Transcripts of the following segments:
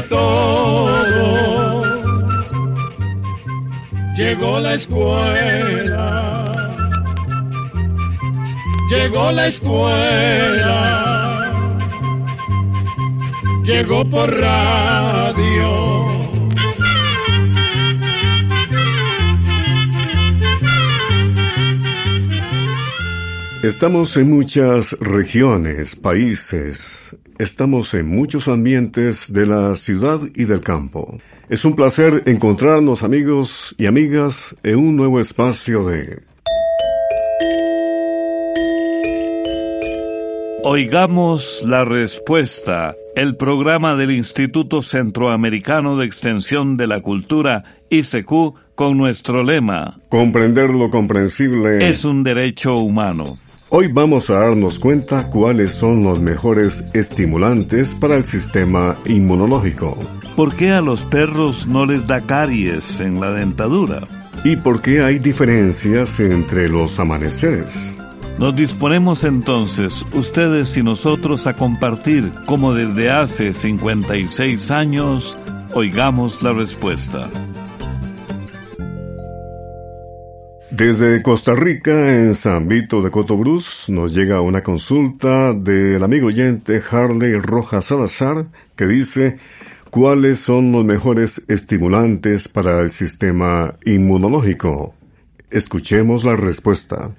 todo, llegó la escuela, llegó la escuela, llegó por radio. Estamos en muchas regiones, países, estamos en muchos ambientes de la ciudad y del campo. Es un placer encontrarnos, amigos y amigas, en un nuevo espacio de Oigamos la Respuesta, el programa del Instituto Centroamericano de Extensión de la Cultura, ICQ, con nuestro lema: comprender lo comprensible es un derecho humano. Hoy vamos a darnos cuenta cuáles son los mejores estimulantes para el sistema inmunológico. ¿Por qué a los perros no les da caries en la dentadura? ¿Y por qué hay diferencias entre los amaneceres? Nos disponemos entonces, ustedes y nosotros, a compartir cómo desde hace 56 años oigamos la respuesta. Desde Costa Rica, en San Vito de Cotobruz, nos llega una consulta del amigo oyente Harley Rojas Salazar, que dice: ¿cuáles son los mejores estimulantes para el sistema inmunológico? Escuchemos la respuesta.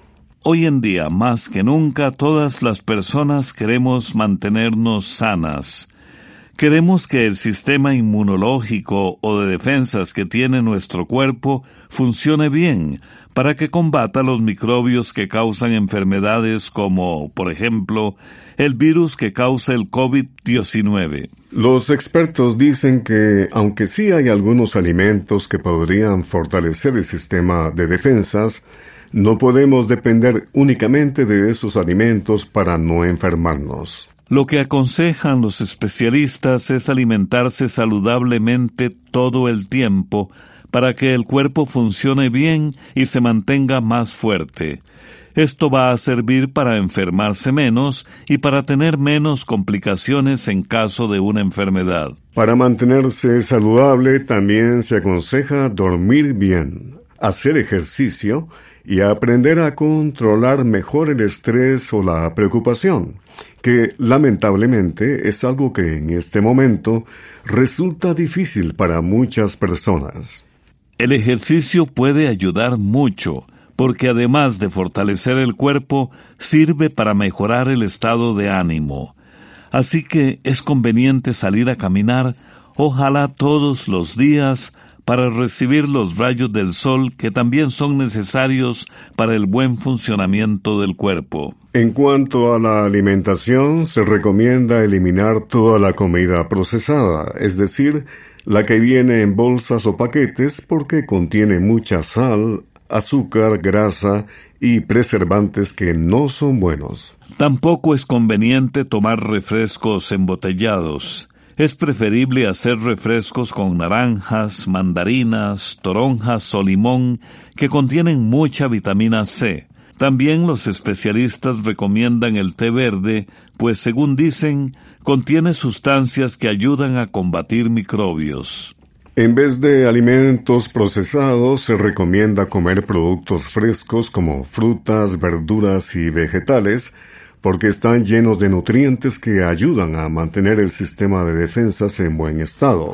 Hoy en día, más que nunca, todas las personas queremos mantenernos sanas. Queremos que el sistema inmunológico o de defensas que tiene nuestro cuerpo funcione bien para que combata los microbios que causan enfermedades como, por ejemplo, el virus que causa el COVID-19. Los expertos dicen que, aunque sí hay algunos alimentos que podrían fortalecer el sistema de defensas, no podemos depender únicamente de esos alimentos para no enfermarnos. Lo que aconsejan los especialistas es alimentarse saludablemente todo el tiempo para que el cuerpo funcione bien y se mantenga más fuerte. Esto va a servir para enfermarse menos y para tener menos complicaciones en caso de una enfermedad. Para mantenerse saludable también se aconseja dormir bien, hacer ejercicio y aprender a controlar mejor el estrés o la preocupación, que lamentablemente es algo que en este momento resulta difícil para muchas personas. El ejercicio puede ayudar mucho, porque además de fortalecer el cuerpo, sirve para mejorar el estado de ánimo. Así que es conveniente salir a caminar, ojalá todos los días, para recibir los rayos del sol que también son necesarios para el buen funcionamiento del cuerpo. En cuanto a la alimentación, se recomienda eliminar toda la comida procesada, es decir, la que viene en bolsas o paquetes, porque contiene mucha sal, azúcar, grasa y preservantes que no son buenos. Tampoco es conveniente tomar refrescos embotellados. Es preferible hacer refrescos con naranjas, mandarinas, toronjas o limón que contienen mucha vitamina C. También los especialistas recomiendan el té verde, pues según dicen, contiene sustancias que ayudan a combatir microbios. En vez de alimentos procesados, se recomienda comer productos frescos como frutas, verduras y vegetales, porque están llenos de nutrientes que ayudan a mantener el sistema de defensas en buen estado.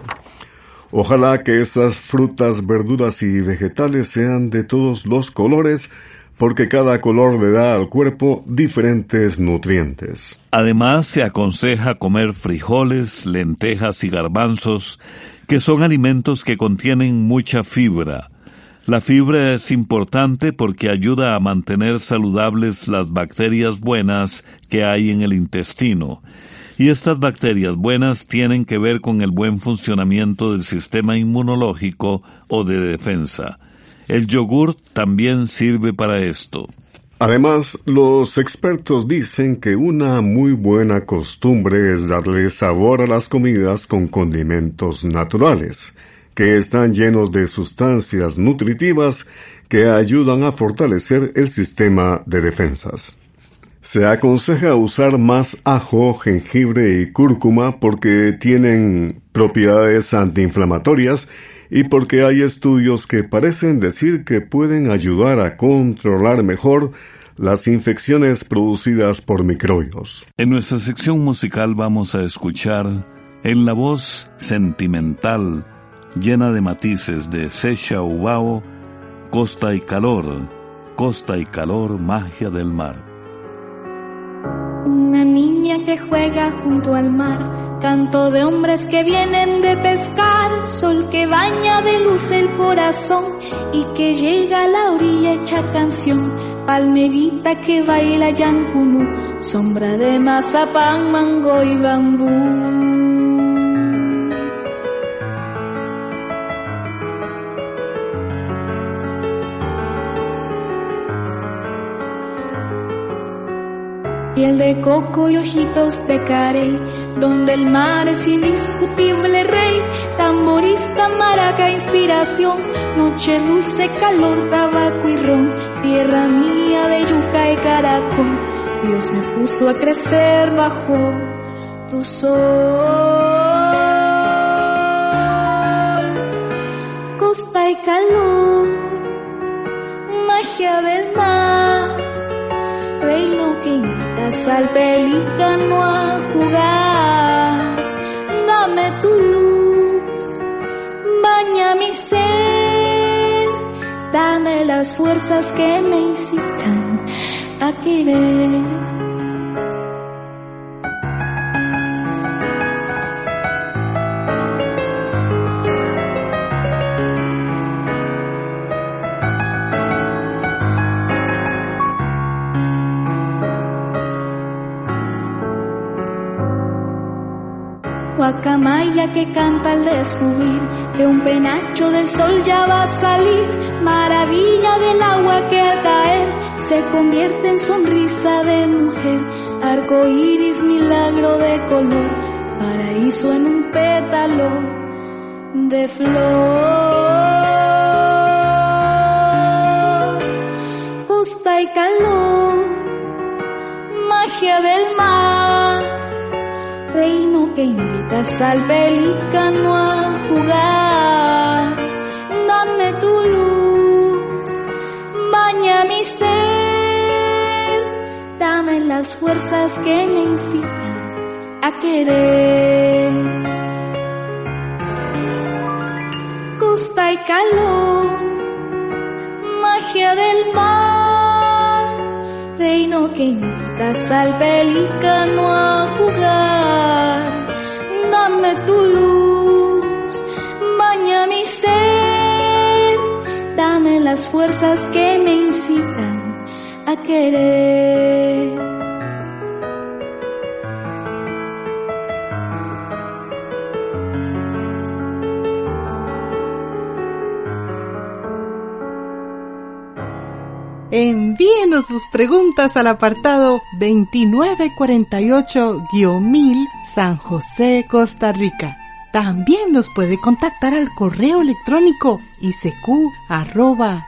Ojalá que esas frutas, verduras y vegetales sean de todos los colores, porque cada color le da al cuerpo diferentes nutrientes. Además, se aconseja comer frijoles, lentejas y garbanzos, que son alimentos que contienen mucha fibra. La fibra es importante porque ayuda a mantener saludables las bacterias buenas que hay en el intestino. Y estas bacterias buenas tienen que ver con el buen funcionamiento del sistema inmunológico o de defensa. El yogur también sirve para esto. Además, los expertos dicen que una muy buena costumbre es darle sabor a las comidas con condimentos naturales, que están llenos de sustancias nutritivas que ayudan a fortalecer el sistema de defensas. Se aconseja usar más ajo, jengibre y cúrcuma porque tienen propiedades antiinflamatorias y porque hay estudios que parecen decir que pueden ayudar a controlar mejor las infecciones producidas por microbios. En nuestra sección musical vamos a escuchar en la voz sentimental, llena de matices de Sesha Ubao, Costa y calor, magia del mar. Una niña que juega junto al mar, canto de hombres que vienen de pescar, sol que baña de luz el corazón y que llega a la orilla hecha canción, palmerita que baila yancunú, sombra de mazapán, mango y bambú. Piel de coco y ojitos de carey, donde el mar es indiscutible rey, tamborista, maraca, inspiración, noche dulce, calor, tabaco y ron, tierra mía de yuca y caracol, Dios me puso a crecer bajo tu sol. Costa y calor, magia del mar, reino que invitas al pelícano a jugar. Dame tu luz, baña mi ser, dame las fuerzas que me incitan a querer. Guacamaya que canta al descubrir que un penacho del sol ya va a salir, maravilla del agua que al caer se convierte en sonrisa de mujer, arco iris, milagro de color, paraíso en un pétalo de flor. Costa y calor, magia del mar, reino que invitas al pelícano a jugar. Dame tu luz, baña mi ser, dame las fuerzas que me incitan a querer. Costa y calor, magia del mar, reino que invitas al pelícano a jugar. Dame tu luz, baña mi ser, dame las fuerzas que me incitan a querer. Envíenos sus preguntas al apartado 2948-1000 San José, Costa Rica. También nos puede contactar al correo electrónico isq@isq.org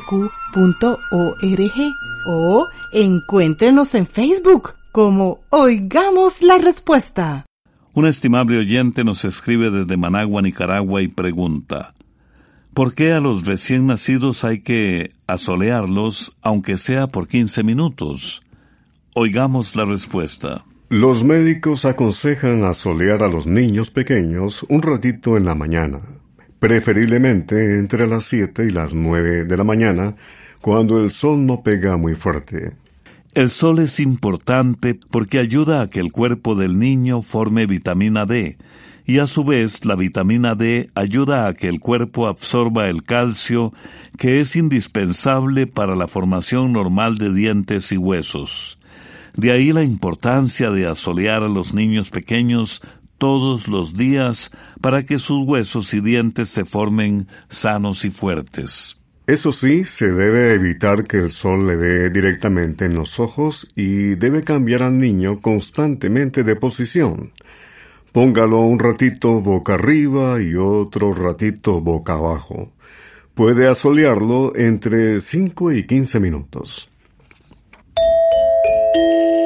o encuéntrenos en Facebook como Oigamos la Respuesta. Un estimable oyente nos escribe desde Managua, Nicaragua y pregunta: ¿por qué a los recién nacidos hay que asolearlos, aunque sea por 15 minutos? Oigamos la respuesta. Los médicos aconsejan asolear a los niños pequeños un ratito en la mañana, preferiblemente entre las 7 y las 9 de la mañana, cuando el sol no pega muy fuerte. El sol es importante porque ayuda a que el cuerpo del niño forme vitamina D, y a su vez la vitamina D ayuda a que el cuerpo absorba el calcio, que es indispensable para la formación normal de dientes y huesos. De ahí la importancia de asolear a los niños pequeños todos los días para que sus huesos y dientes se formen sanos y fuertes. Eso sí, se debe evitar que el sol le dé directamente en los ojos y debe cambiar al niño constantemente de posición. Póngalo un ratito boca arriba y otro ratito boca abajo. Puede asolearlo entre 5 y 15 minutos.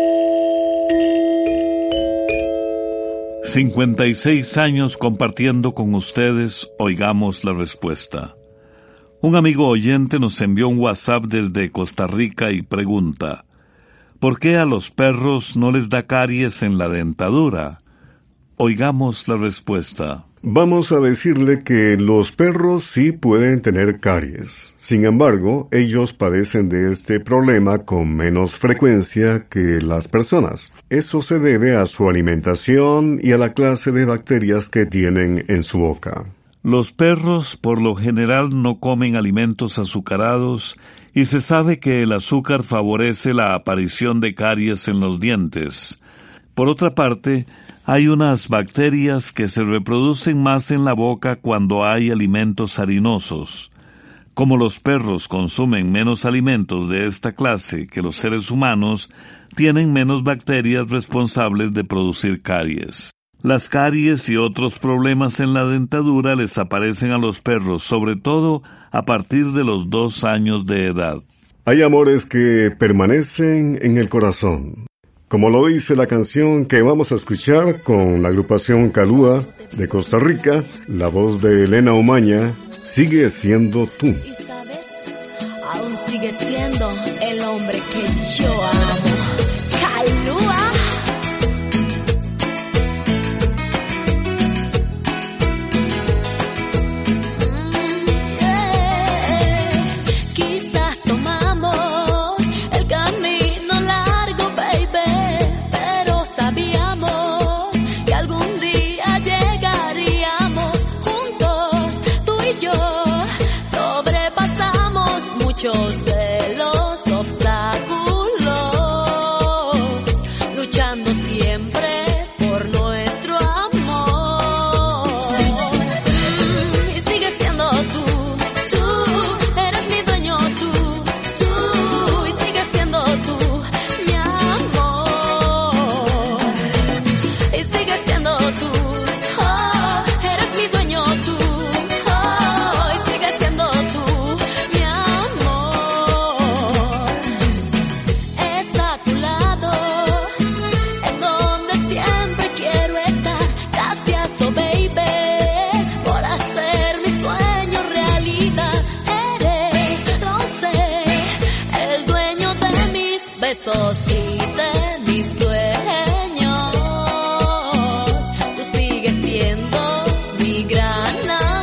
56 años compartiendo con ustedes, oigamos la respuesta. Un amigo oyente nos envió un WhatsApp desde Costa Rica y pregunta: ¿por qué a los perros no les da caries en la dentadura? Oigamos la respuesta. Vamos a decirle que los perros sí pueden tener caries. Sin embargo, ellos padecen de este problema con menos frecuencia que las personas. Eso se debe a su alimentación y a la clase de bacterias que tienen en su boca. Los perros por lo general no comen alimentos azucarados y se sabe que el azúcar favorece la aparición de caries en los dientes. Por otra parte, hay unas bacterias que se reproducen más en la boca cuando hay alimentos harinosos. Como los perros consumen menos alimentos de esta clase que los seres humanos, tienen menos bacterias responsables de producir caries. Las caries y otros problemas en la dentadura les aparecen a los perros, sobre todo a partir de los 2 años de edad. Hay amores que permanecen en el corazón. Como lo dice la canción que vamos a escuchar con la agrupación Calúa de Costa Rica, la voz de Elena Omaña, Sigue siendo tú. Y sabes, aún sigue siendo el hombre que yo amo. Calúa. Muchos de los obstáculos, luchando siempre por nuestro amor. Y sigue siendo tú, eres mi dueño, tú, y sigue siendo tú, mi amor. Y sigue siendo tú, oh, eres mi dueño, tú, oh, y sigue siendo tú, mi amor. Está a tu lado, en donde siempre quiero estar. Gracias, oh baby, por hacer mi sueño realidad. Eres, no sé, el dueño de mis besos y de mis sueños. Tú sigues siendo mi gran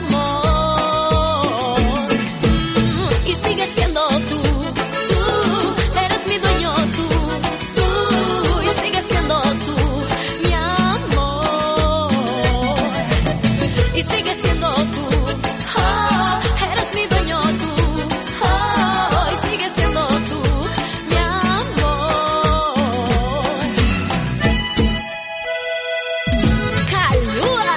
amor. Y sigues siendo tú, eres mi dueño, tú, y sigues siendo tú, mi amor. Y sigues siendo tú, oh, eres mi dueño, tú, oh, y sigues siendo tú, mi amor. Calúa.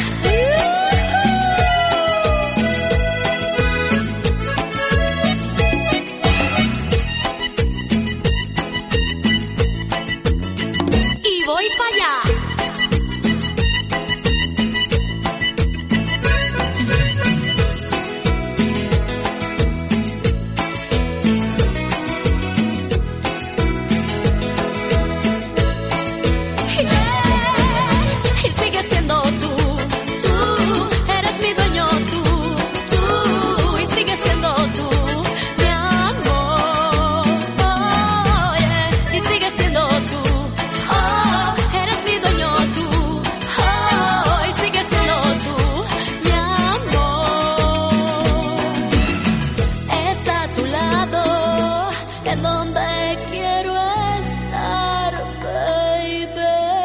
Y voy para allá. Y sigue siendo tú, eres mi dueño, tú, y sigue siendo tú, mi amor. Oh, yeah. Y sigue siendo tú, oh, eres mi dueño, tú, oh, y sigue siendo tú, mi amor. Está a tu lado, en donde quiero estar, baby.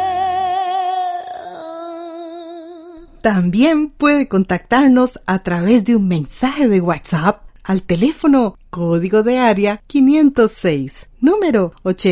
También puede contactarnos a través de un mensaje de WhatsApp al teléfono código de área 506, número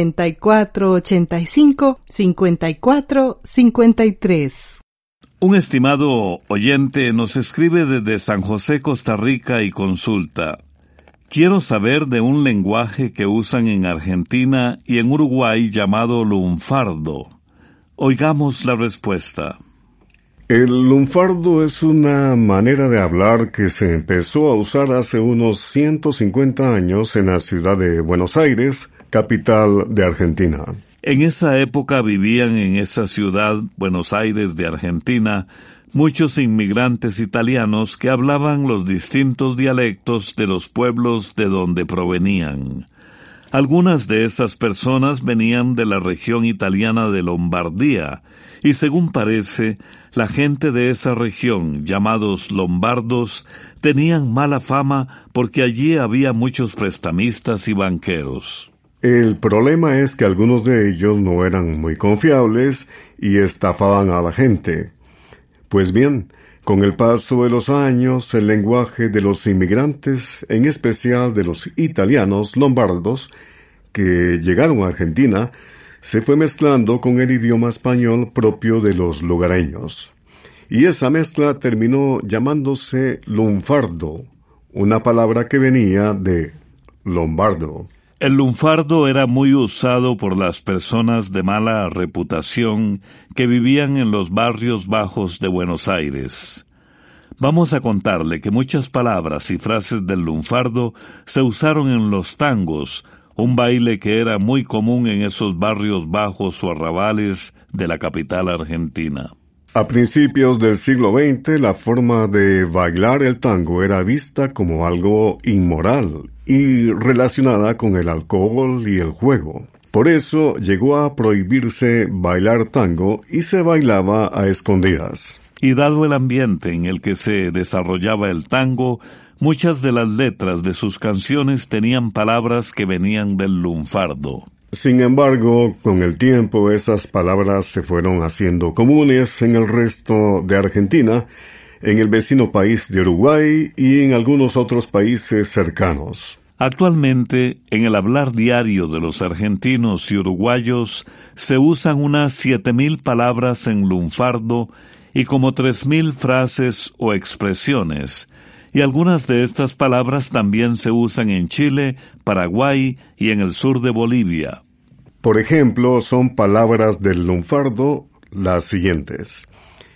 8485-5453. Un estimado oyente nos escribe desde San José, Costa Rica y consulta: quiero saber de un lenguaje que usan en Argentina y en Uruguay llamado lunfardo. Oigamos la respuesta. El lunfardo es una manera de hablar que se empezó a usar hace unos 150 años en la ciudad de Buenos Aires, capital de Argentina. En esa época vivían en esa ciudad, Buenos Aires de Argentina, muchos inmigrantes italianos que hablaban los distintos dialectos de los pueblos de donde provenían. Algunas de esas personas venían de la región italiana de Lombardía, y según parece, la gente de esa región, llamados lombardos, tenían mala fama porque allí había muchos prestamistas y banqueros. El problema es que algunos de ellos no eran muy confiables y estafaban a la gente. Pues bien, con el paso de los años, el lenguaje de los inmigrantes, en especial de los italianos lombardos, que llegaron a Argentina, se fue mezclando con el idioma español propio de los lugareños. Y esa mezcla terminó llamándose lunfardo, una palabra que venía de lombardo. El lunfardo era muy usado por las personas de mala reputación que vivían en los barrios bajos de Buenos Aires. Vamos a contarle que muchas palabras y frases del lunfardo se usaron en los tangos, un baile que era muy común en esos barrios bajos o arrabales de la capital argentina. A principios del siglo XX, la forma de bailar el tango era vista como algo inmoral y relacionada con el alcohol y el juego. Por eso llegó a prohibirse bailar tango y se bailaba a escondidas. Y dado el ambiente en el que se desarrollaba el tango, muchas de las letras de sus canciones tenían palabras que venían del lunfardo. Sin embargo, con el tiempo esas palabras se fueron haciendo comunes en el resto de Argentina, en el vecino país de Uruguay y en algunos otros países cercanos. Actualmente, en el hablar diario de los argentinos y uruguayos, se usan unas 7.000 palabras en lunfardo y como 3.000 frases o expresiones, y algunas de estas palabras también se usan en Chile, Paraguay y en el sur de Bolivia. Por ejemplo, son palabras del lunfardo las siguientes: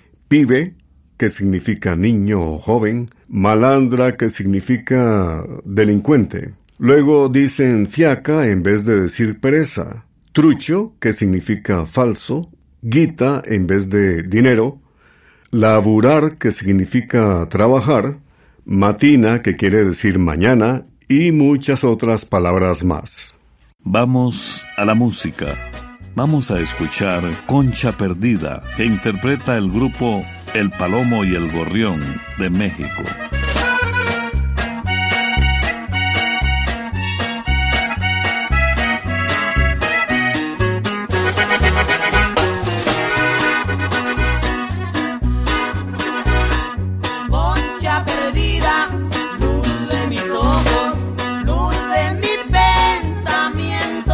pibe, que significa niño o joven; malandra, que significa delincuente. Luego dicen fiaca en vez de decir pereza; trucho, que significa falso; guita en vez de dinero; laburar, que significa trabajar; matina, que quiere decir mañana, y muchas otras palabras más. Vamos a la música. Vamos a escuchar Concha Perdida, que interpreta el grupo El Palomo y el Gorrión de México. Concha perdida, luz de mis ojos, luz de mi pensamiento.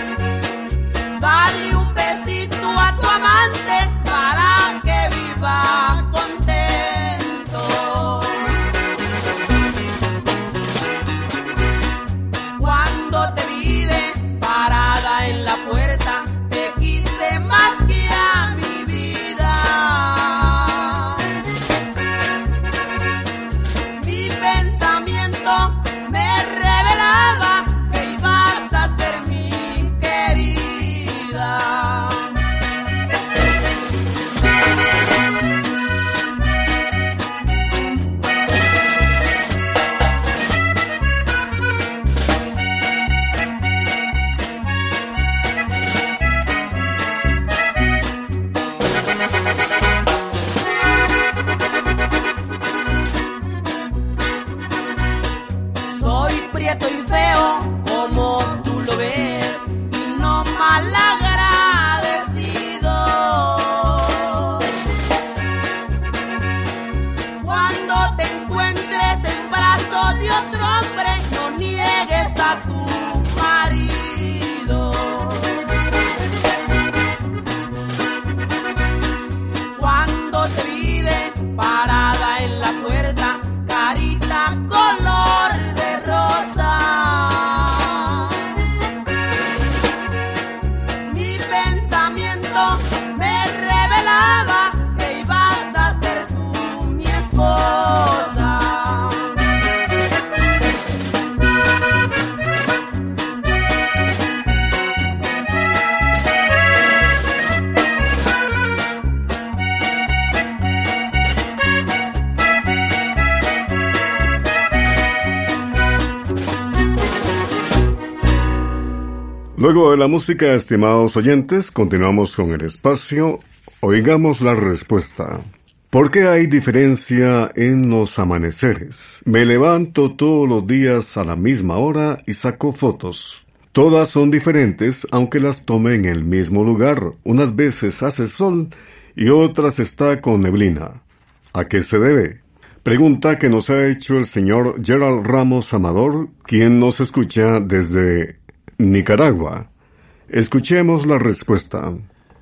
Dale un besito a tu amante para que viva. Luego de la música, estimados oyentes, continuamos con el espacio. Oigamos la respuesta. ¿Por qué hay diferencia en los amaneceres? Me levanto todos los días a la misma hora y saco fotos. Todas son diferentes, aunque las tome en el mismo lugar. Unas veces hace sol y otras está con neblina. ¿A qué se debe? Pregunta que nos ha hecho el señor Gerald Ramos Amador, quien nos escucha desde Nicaragua. Escuchemos la respuesta.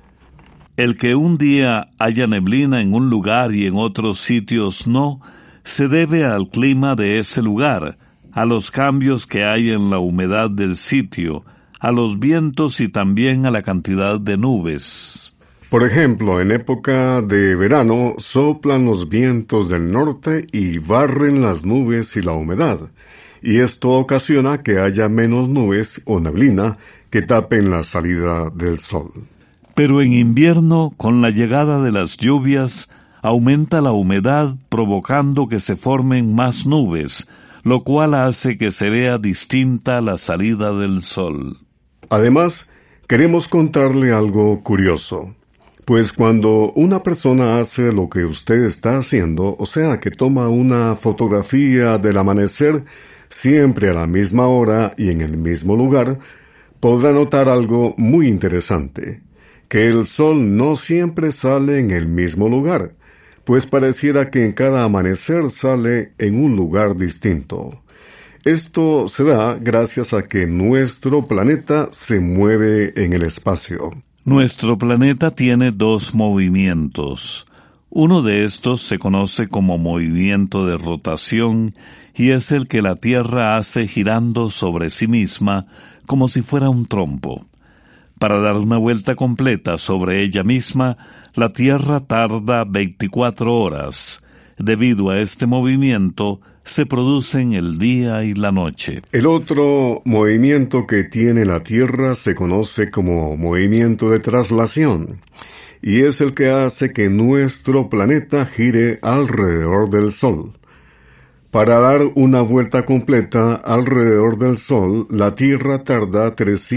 El que un día haya neblina en un lugar y en otros sitios no, se debe al clima de ese lugar, a los cambios que hay en la humedad del sitio, a los vientos y también a la cantidad de nubes. Por ejemplo, en época de verano soplan los vientos del norte y barren las nubes y la humedad, y esto ocasiona que haya menos nubes o neblina que tapen la salida del sol. Pero en invierno, con la llegada de las lluvias, aumenta la humedad provocando que se formen más nubes, lo cual hace que se vea distinta la salida del sol. Además, queremos contarle algo curioso. Pues cuando una persona hace lo que usted está haciendo, o sea, que toma una fotografía del amanecer, siempre a la misma hora y en el mismo lugar, podrá notar algo muy interesante, que el sol no siempre sale en el mismo lugar, pues pareciera que en cada amanecer sale en un lugar distinto. Esto se da gracias a que nuestro planeta se mueve en el espacio. Nuestro planeta tiene dos movimientos. Uno de estos se conoce como movimiento de rotación y es el que la Tierra hace girando sobre sí misma como si fuera un trompo. Para dar una vuelta completa sobre ella misma, la Tierra tarda 24 horas. Debido a este movimiento, se producen el día y la noche. El otro movimiento que tiene la Tierra se conoce como movimiento de traslación, y es el que hace que nuestro planeta gire alrededor del Sol. Para dar una vuelta completa alrededor del Sol, la Tierra tarda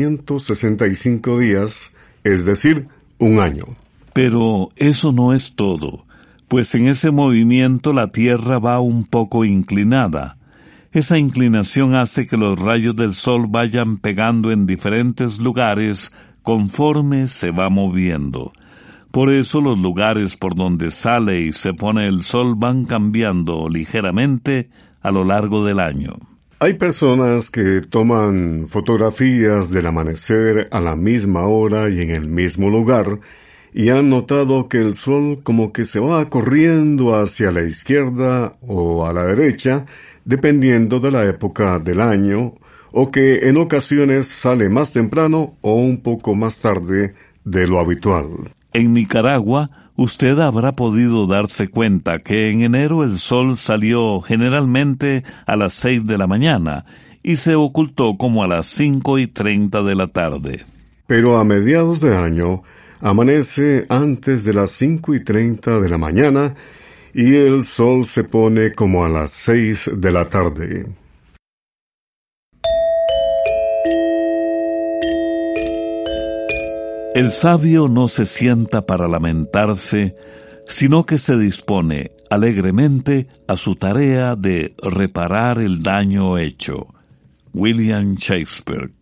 365 días, es decir, un año. Pero eso no es todo, pues en ese movimiento la Tierra va un poco inclinada. Esa inclinación hace que los rayos del Sol vayan pegando en diferentes lugares conforme se va moviendo. Por eso los lugares por donde sale y se pone el sol van cambiando ligeramente a lo largo del año. Hay personas que toman fotografías del amanecer a la misma hora y en el mismo lugar, y han notado que el sol como que se va corriendo hacia la izquierda o a la derecha, dependiendo de la época del año, o que en ocasiones sale más temprano o un poco más tarde de lo habitual. En Nicaragua, usted habrá podido darse cuenta que en enero el sol salió generalmente a las 6 de la mañana y se ocultó como a las 5:30 de la tarde. Pero a mediados de año amanece antes de las 5:30 de la mañana y el sol se pone como a las 6 de la tarde. El sabio no se sienta para lamentarse, sino que se dispone alegremente a su tarea de reparar el daño hecho. William Shakespeare.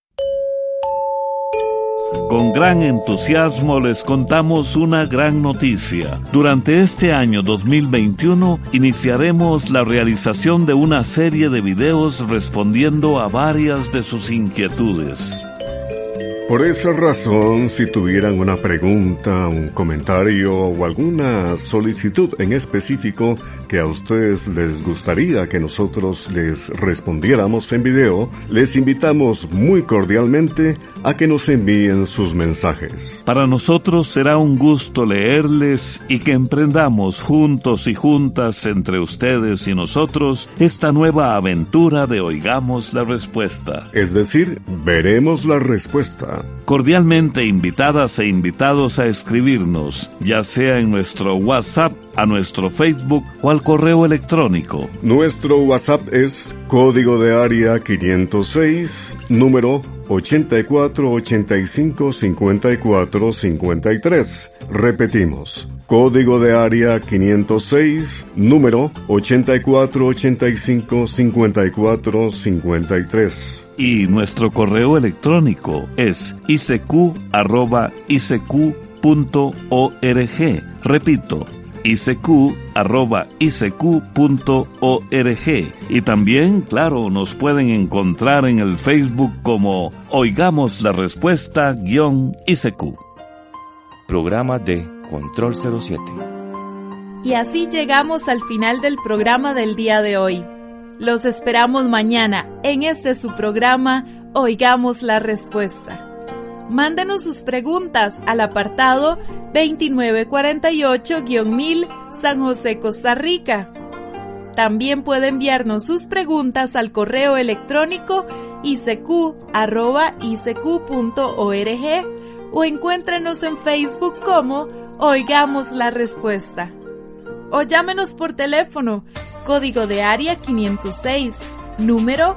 Con gran entusiasmo les contamos una gran noticia. Durante este año 2021 iniciaremos la realización de una serie de videos respondiendo a varias de sus inquietudes. Por esa razón, si tuvieran una pregunta, un comentario o alguna solicitud en específico que a ustedes les gustaría que nosotros les respondiéramos en video, les invitamos muy cordialmente a que nos envíen sus mensajes. Para nosotros será un gusto leerles y que emprendamos juntos y juntas entre ustedes y nosotros esta nueva aventura de Oigamos la Respuesta. Es decir, veremos la respuesta. Cordialmente invitadas e invitados a escribirnos, ya sea en nuestro WhatsApp, a nuestro Facebook o al correo electrónico. Nuestro WhatsApp es código de área 506, número 84 85 54 53. Repetimos, código de área 506, número 84 85 54 53. Y nuestro correo electrónico es isq@isq.org. Repito, isq@isq.org. Y también, claro, nos pueden encontrar en el Facebook como Oigamos la Respuesta _ICQ. Programa de Control 07. Y así llegamos al final del programa del día de hoy. Los esperamos mañana en su programa Oigamos la Respuesta. Mándenos sus preguntas al apartado 2948-1000 San José, Costa Rica. También puede enviarnos sus preguntas al correo electrónico isq@isq.org o encuéntrenos en Facebook como Oigamos la Respuesta. O llámenos por teléfono, código de área 506, número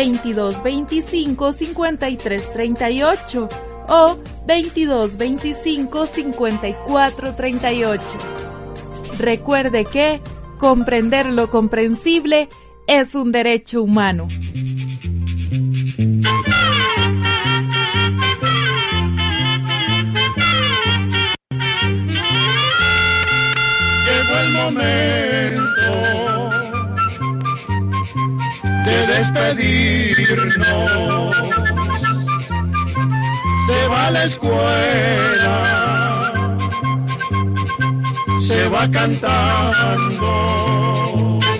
2225-5338 o 2225-5438. Recuerde que comprender lo comprensible es un derecho humano. Llegó el momento de despedirnos. Se va a la escuela, se va cantando.